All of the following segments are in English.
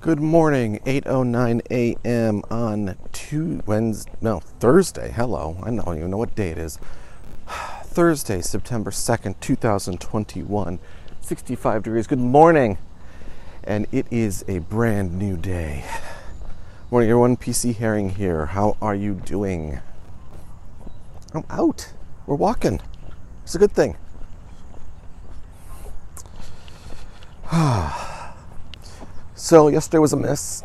Good morning, 8:09 a.m. on Thursday. Hello, I don't even know what day it is. Thursday, September 2nd, 2021, 65 degrees. Good morning, and it is a brand new day. Morning, everyone. PC Herring here. How are you doing? I'm out. We're walking. It's a good thing. So yesterday was a miss.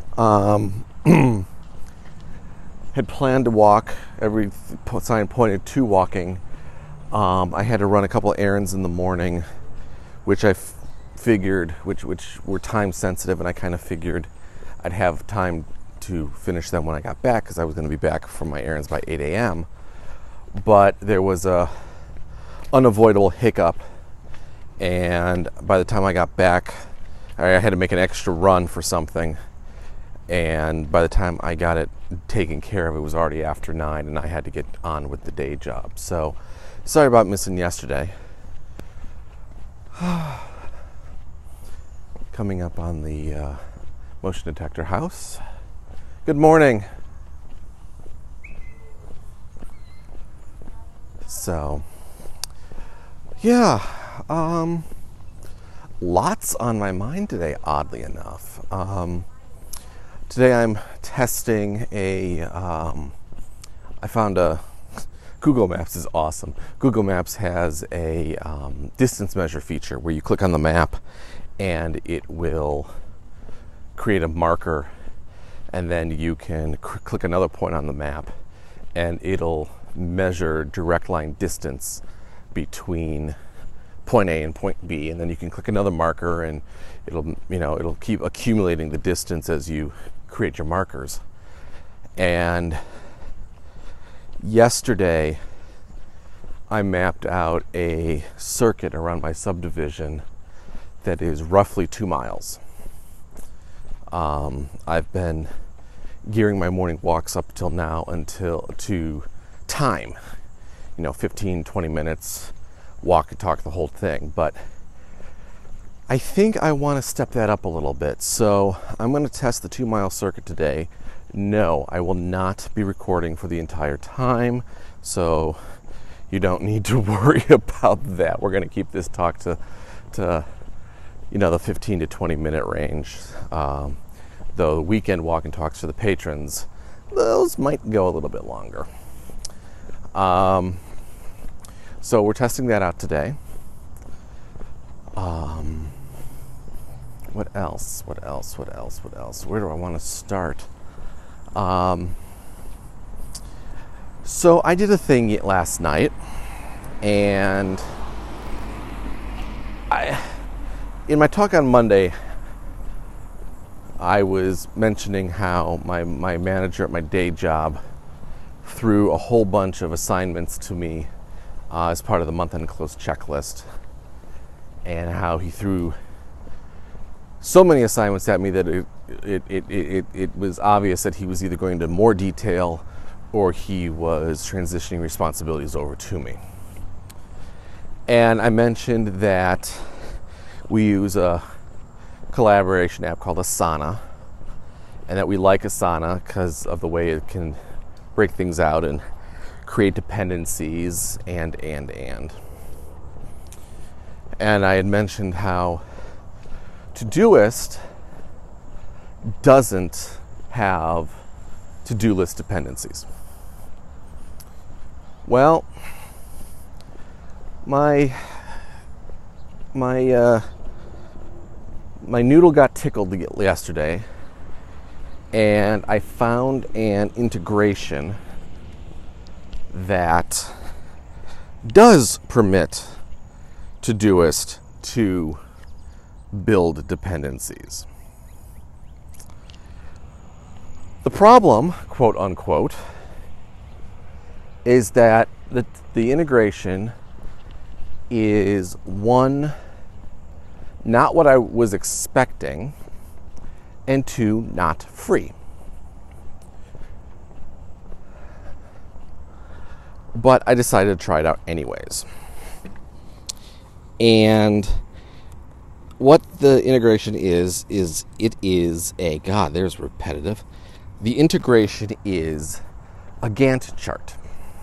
Had planned to walk. Every sign pointed to walking. I had to run a couple of errands in the morning, which I figured, which were time sensitive, and I kind of figured I'd have time to finish them when I got back, because I was going to be back from my errands by 8 a.m. But there was a unavoidable hiccup, and by the time I got back, I had to make an extra run for something, and by the time I got it taken care of, it was already after 9, and I had to get on with the day job. So, sorry about missing yesterday. Coming up on the motion detector house. Good morning. So, yeah, lots on my mind today, oddly enough. Today I'm testing I found Google Maps is awesome. Google Maps has a distance measure feature where you click on the map and it will create a marker, and then you can click another point on the map and it'll measure direct line distance between point A and point B, and then you can click another marker and it'll keep accumulating the distance as you create your markers. And yesterday I mapped out a circuit around my subdivision that is roughly 2 miles. I've been gearing my morning walks up till now to time, 15-20 minutes walk and talk the whole thing, but I think I want to step that up a little bit. So I'm going to test the 2-mile circuit today. No, I will not be recording for the entire time, so you don't need to worry about that. We're going to keep this talk to the 15 to 20 minute range. The weekend walk and talks for the patrons, those might go a little bit longer. So we're testing that out today. What else? Where do I want to start? So I did a thing last night, and in my talk on Monday, I was mentioning how my manager at my day job threw a whole bunch of assignments to me as part of the month-end close checklist, and how he threw so many assignments at me that it was obvious that he was either going to more detail or he was transitioning responsibilities over to me. And I mentioned that we use a collaboration app called Asana, and that we like Asana because of the way it can break things out and create dependencies and I had mentioned how Todoist doesn't have to-do list dependencies. Well, my noodle got tickled yesterday, and I found an integration that does permit Todoist to build dependencies. The problem, quote unquote, is that the integration is, one, not what I was expecting, and two, not free. But I decided to try it out anyways. And what the integration is it is a, God, there's repetitive. The integration is a Gantt chart.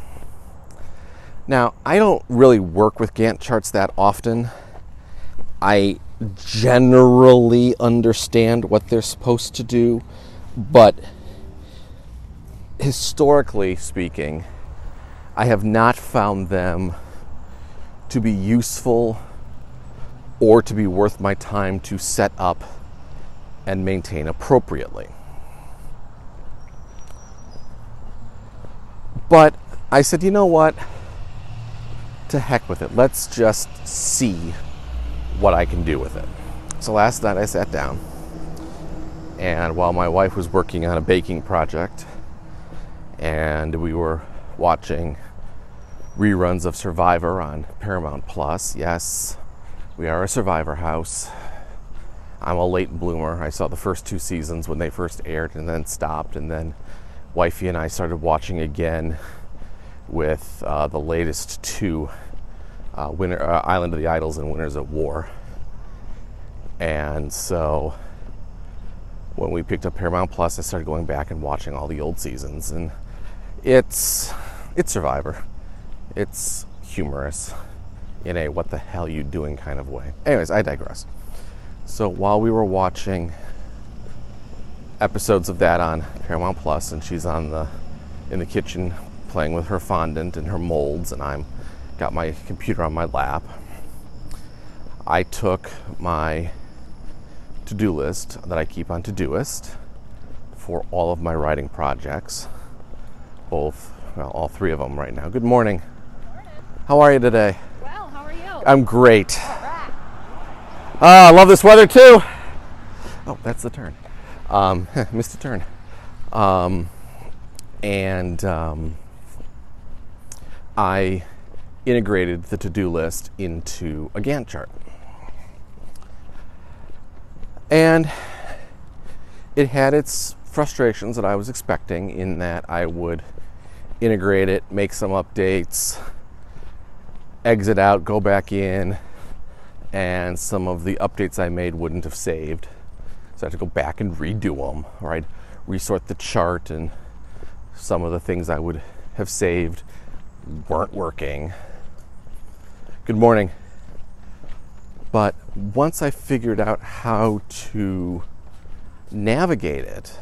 Now, I don't really work with Gantt charts that often. I generally understand what they're supposed to do, but historically speaking, I have not found them to be useful or to be worth my time to set up and maintain appropriately. But I said, you know what? To heck with it. Let's just see what I can do with it. So last night I sat down, and while my wife was working on a baking project and we were watching reruns of Survivor on Paramount Plus, yes, we are a Survivor house. I'm a late bloomer. I saw the first 2 seasons when they first aired and then stopped, and then wifey and I started watching again with the latest 2, Island of the Idols and Winners at War. And so when we picked up Paramount Plus, I started going back and watching all the old seasons, and it's Survivor. It's humorous in a what the hell you doing kind of way. Anyways, I digress. So while we were watching episodes of that on Paramount Plus, and she's in the kitchen playing with her fondant and her molds, and I'm got my computer on my lap, I took my to-do list that I keep on Todoist for all of my writing projects, all 3 of them right now. Good morning. How are you today? Well, how are you? I'm great. All right. I love this weather too. Oh, that's the turn. Missed a turn. I integrated the to-do list into a Gantt chart. And it had its frustrations that I was expecting, in that I would integrate it, make some updates, exit out, go back in, and some of the updates I made wouldn't have saved. So I had to go back and redo them, or I'd resort the chart, and some of the things I would have saved weren't working. Good morning. But once I figured out how to navigate it,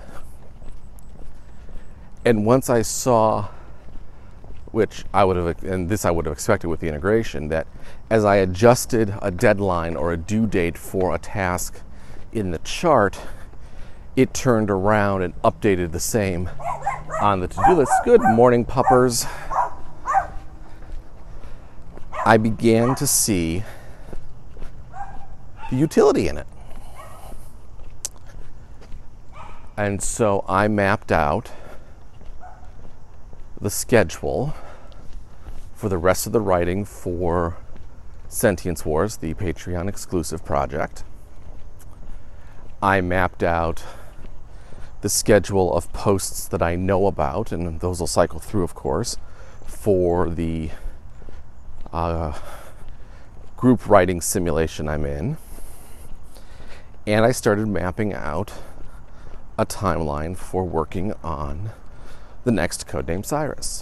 and once I saw, which I would have, and this I would have expected with the integration, that as I adjusted a deadline or a due date for a task in the chart, it turned around and updated the same on the to-do list. Good morning, puppers. I began to see the utility in it. And so I mapped out the schedule for the rest of the writing for Sentience Wars, the Patreon exclusive project. I mapped out the schedule of posts that I know about, and those will cycle through, of course, for the group writing simulation I'm in. And I started mapping out a timeline for working on the next Codename Cyrus.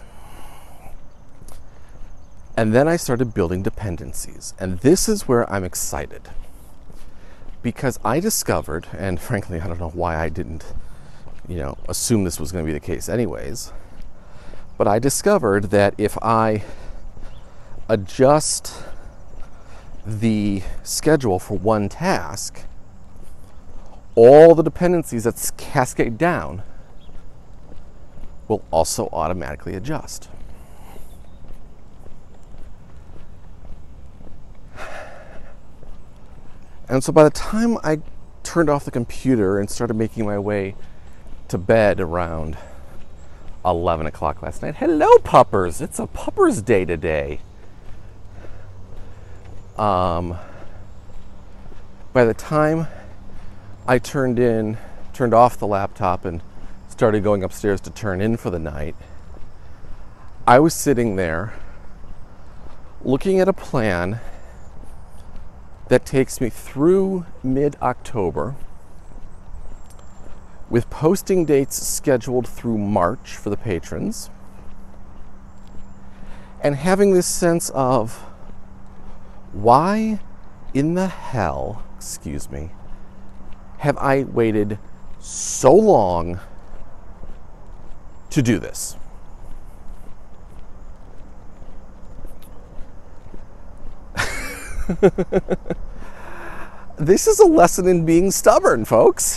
And then I started building dependencies. And this is where I'm excited, because I discovered, and frankly, I don't know why I didn't, assume this was going to be the case anyways, but I discovered that if I adjust the schedule for one task, all the dependencies that cascade down will also automatically adjust. And so by the time I turned off the computer and started making my way to bed around 11 o'clock last night, hello puppers, it's a puppers day today. By the time I turned off the laptop and started going upstairs to turn in for the night, I was sitting there looking at a plan that takes me through mid-October, with posting dates scheduled through March for the patrons, and having this sense of why in the hell, have I waited so long to do this? This is a lesson in being stubborn, folks.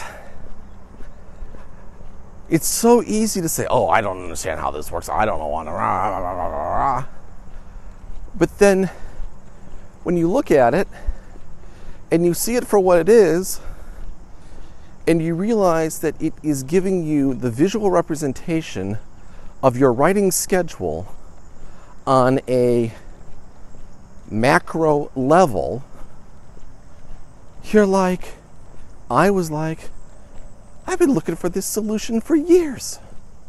It's so easy to say, oh, I don't understand how this works. I don't want to. But then when you look at it and you see it for what it is, and you realize that it is giving you the visual representation of your writing schedule on a macro level, I was like, I've been looking for this solution for years.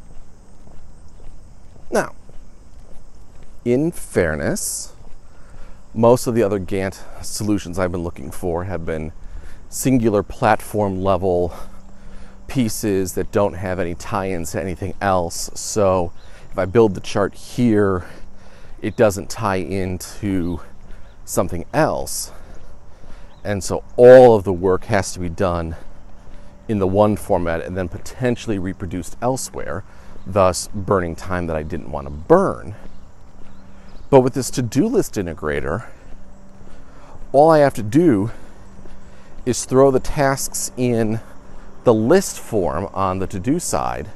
Now, in fairness, most of the other Gantt solutions I've been looking for have been singular platform level pieces that don't have any tie-ins to anything else. So if I build the chart here, it doesn't tie into something else. And so all of the work has to be done in the one format and then potentially reproduced elsewhere, thus burning time that I didn't want to burn. But with this to-do list integrator, all I have to do is throw the tasks in the list form on the to-do side,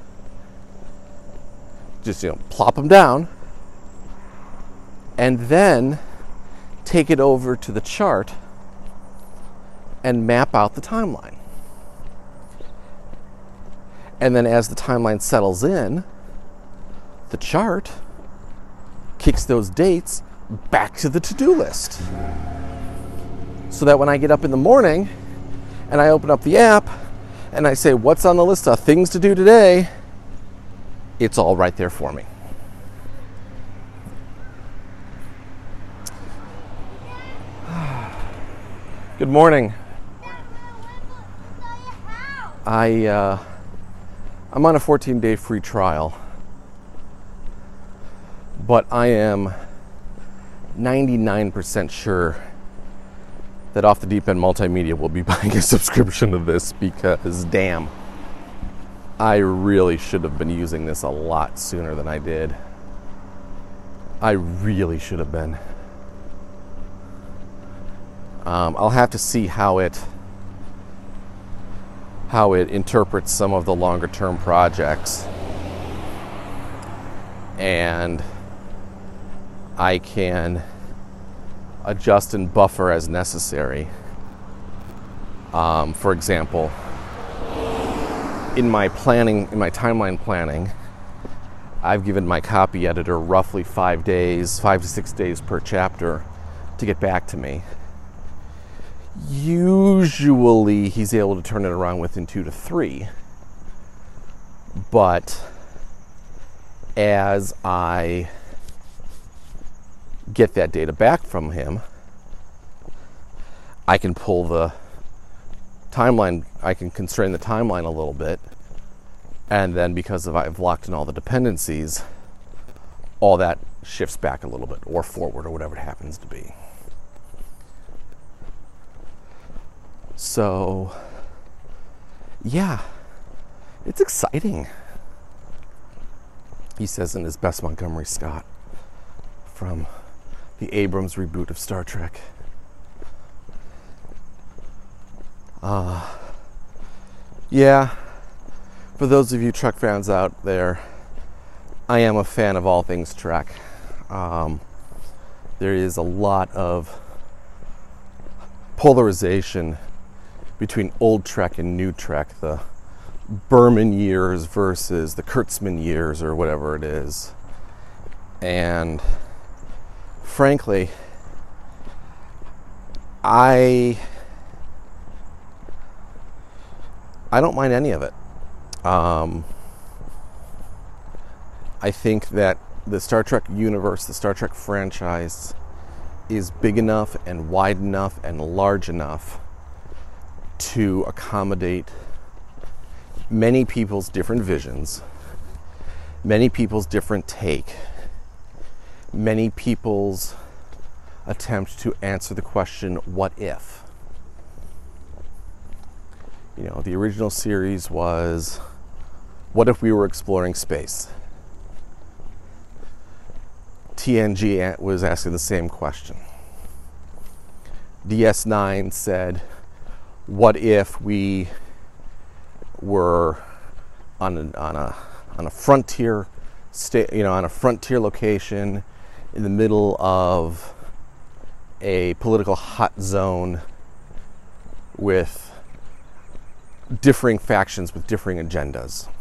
just plop them down, and then take it over to the chart and map out the timeline. And then as the timeline settles in, the chart kicks those dates back to the to-do list. So that when I get up in the morning and I open up the app and I say, what's on the list of things to do today? It's all right there for me. Good morning. I'm on a 14-day free trial, but I am 99% sure that Off the Deep End Multimedia will be buying a subscription to this, because damn, I really should have been using this a lot sooner than I did. I really should have been. I'll have to see how it interprets some of the longer term projects, and I can adjust and buffer as necessary. For example, in my timeline planning, I've given my copy editor roughly 5 to 6 days per chapter to get back to me. Usually he's able to turn it around within 2 to 3, but as I get that data back from him, I can pull the timeline, I can constrain the timeline a little bit, and then because I've locked in all the dependencies, all that shifts back a little bit, or forward, or whatever it happens to be. So, yeah, it's exciting, he says in his best Montgomery Scott from the Abrams reboot of Star Trek. Yeah, for those of you Trek fans out there, I am a fan of all things Trek. There is a lot of polarization between old Trek and new Trek, the Berman years versus the Kurtzman years, or whatever it is. And frankly, I don't mind any of it. I think that the Star Trek universe, the Star Trek franchise, is big enough and wide enough and large enough to accommodate many people's different visions, many people's different take, many people's attempt to answer the question, what if? You know, the original series was, what if we were exploring space? TNG was asking the same question. DS9 said, what if we were on a frontier on a frontier location in the middle of a political hot zone with differing factions with differing agendas.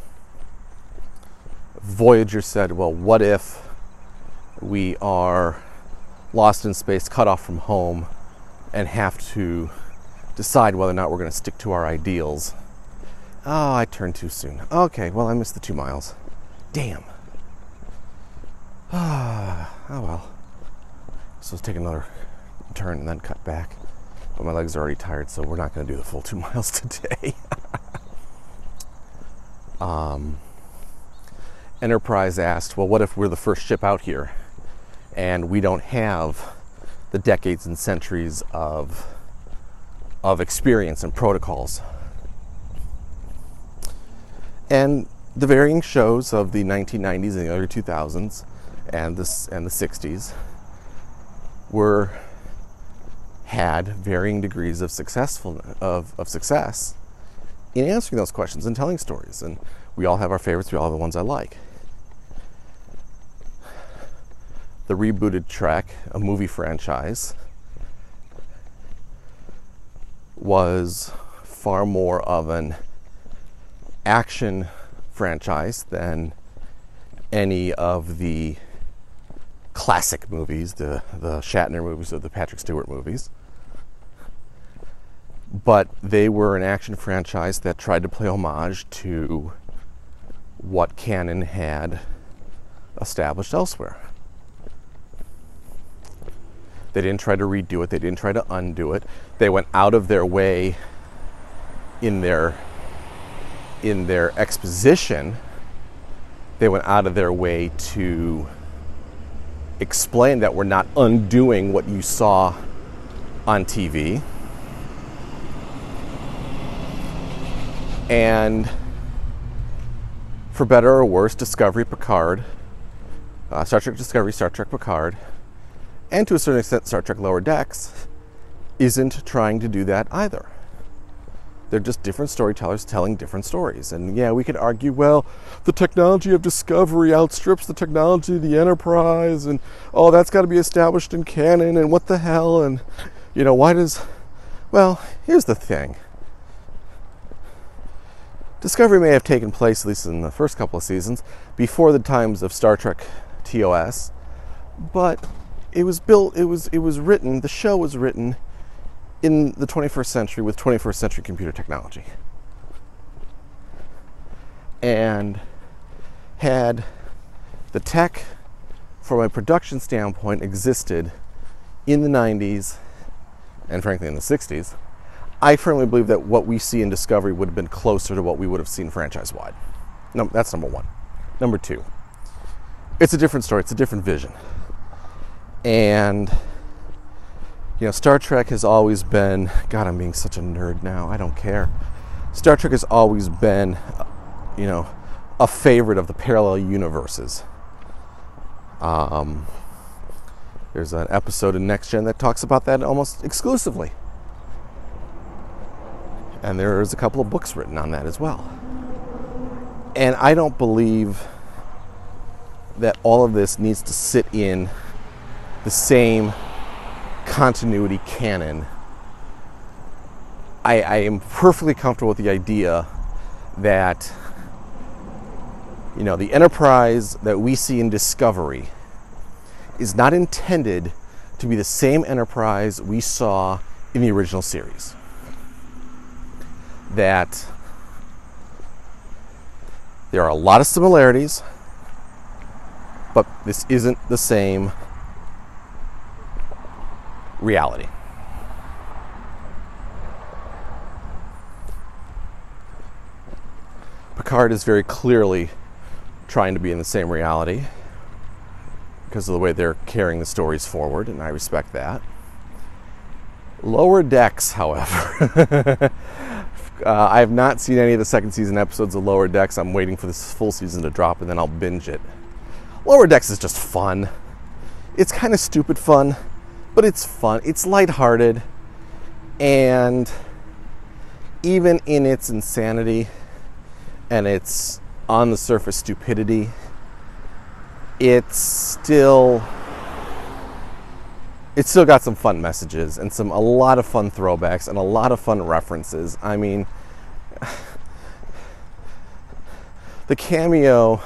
Voyager said, well, what if we are lost in space, cut off from home, and have to decide whether or not we're going to stick to our ideals? Oh, I turned too soon. Okay, well, I missed the 2 miles. Damn. Oh, well. So let's take another turn and then cut back. But my legs are already tired, so we're not going to do the full 2 miles today. Enterprise asked, well, what if we're the first ship out here and we don't have the decades and centuries of experience and protocols? And the varying shows of the 1990s and the early 2000s and the 60s had varying degrees of success in answering those questions and telling stories. And we all have our favorites. We all have the ones I like. The rebooted Trek, a movie franchise, was far more of an action franchise than any of the classic movies, the Shatner movies or the Patrick Stewart movies. But they were an action franchise that tried to play homage to what canon had established elsewhere. They didn't try to redo it. They didn't try to undo it. They went out of their way in their exposition. They went out of their way to explain that we're not undoing what you saw on TV. And for better or worse, Discovery, Picard, Star Trek Discovery, Star Trek Picard, and to a certain extent Star Trek Lower Decks, isn't trying to do that either. They're just different storytellers telling different stories. And yeah, we could argue, well, the technology of Discovery outstrips the technology of the Enterprise, and oh, that's got to be established in canon, and what the hell, and you know, why does... Well, here's the thing. Discovery may have taken place, at least in the first couple of seasons, before the times of Star Trek TOS, but it was written, the show was written in the 21st century with 21st century computer technology. And had the tech, from a production standpoint, existed in the 90s, and frankly in the 60s, I firmly believe that what we see in Discovery would have been closer to what we would have seen franchise-wide. No, that's number one. Number two, it's a different story. It's a different vision. And, you know, Star Trek has always been... God, I'm being such a nerd now. I don't care. Star Trek has always been, you know, a favorite of the parallel universes. There's an episode in Next Gen that talks about that almost exclusively. And there's a couple of books written on that as well. And I don't believe that all of this needs to sit in the same continuity canon. I am perfectly comfortable with the idea that, you know, the Enterprise that we see in Discovery is not intended to be the same Enterprise we saw in the original series. That there are a lot of similarities, but this isn't the same reality. Picard is very clearly trying to be in the same reality because of the way they're carrying the stories forward, and I respect that. Lower Decks, however, I have not seen any of the second season episodes of Lower Decks. I'm waiting for this full season to drop, and then I'll binge it. Lower Decks is just fun. It's kind of stupid fun, but it's fun. It's lighthearted, and even in its insanity and its on the surface stupidity, it's still got some fun messages and a lot of fun throwbacks and a lot of fun references. I mean, the cameos,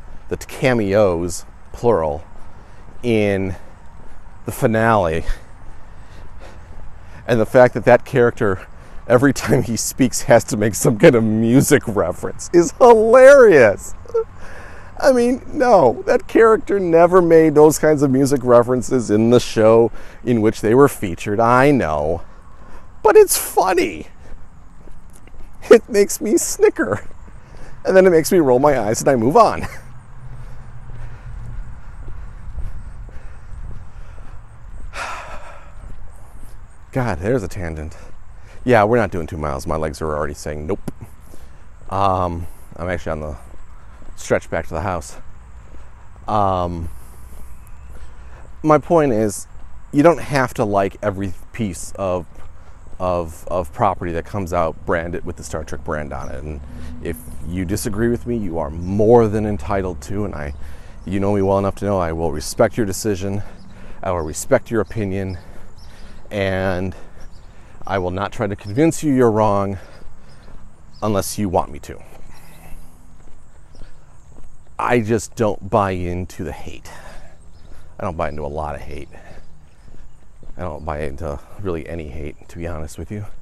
plural, in the finale, and the fact that character, every time he speaks, has to make some kind of music reference is hilarious. I mean, no, that character never made those kinds of music references in the show in which they were featured. I know, but it's funny. It makes me snicker, and then it makes me roll my eyes and I move on. God, there's a tangent. Yeah, we're not doing 2 miles. My legs are already saying nope. I'm actually on the stretch back to the house. My point is, you don't have to like every piece of property that comes out branded with the Star Trek brand on it. And if you disagree with me, you are more than entitled to. And you know me well enough to know I will respect your decision. I will respect your opinion, and I will not try to convince you you're wrong unless you want me to. I just don't buy into the hate. I don't buy into a lot of hate. I don't buy into really any hate, to be honest with you.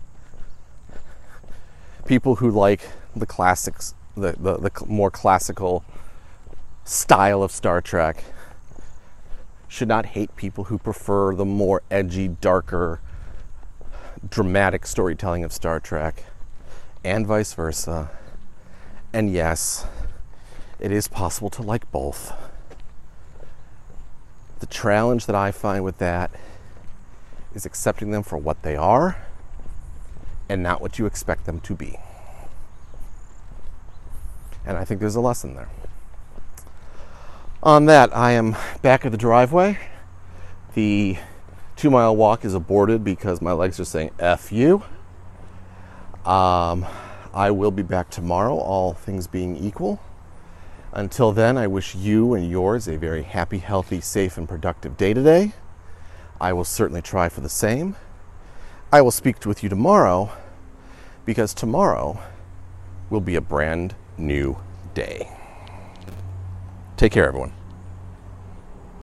People who like the classics, the more classical style of Star Trek, should not hate people who prefer the more edgy, darker, dramatic storytelling of Star Trek, and vice versa. And yes, it is possible to like both. The challenge that I find with that is accepting them for what they are and not what you expect them to be. And I think there's a lesson there. On that, I am back at the driveway. The 2-mile walk is aborted because my legs are saying F you. I will be back tomorrow, all things being equal. Until then, I wish you and yours a very happy, healthy, safe, and productive day today. I will certainly try for the same. I will speak with you tomorrow, because tomorrow will be a brand new day. Take care, everyone.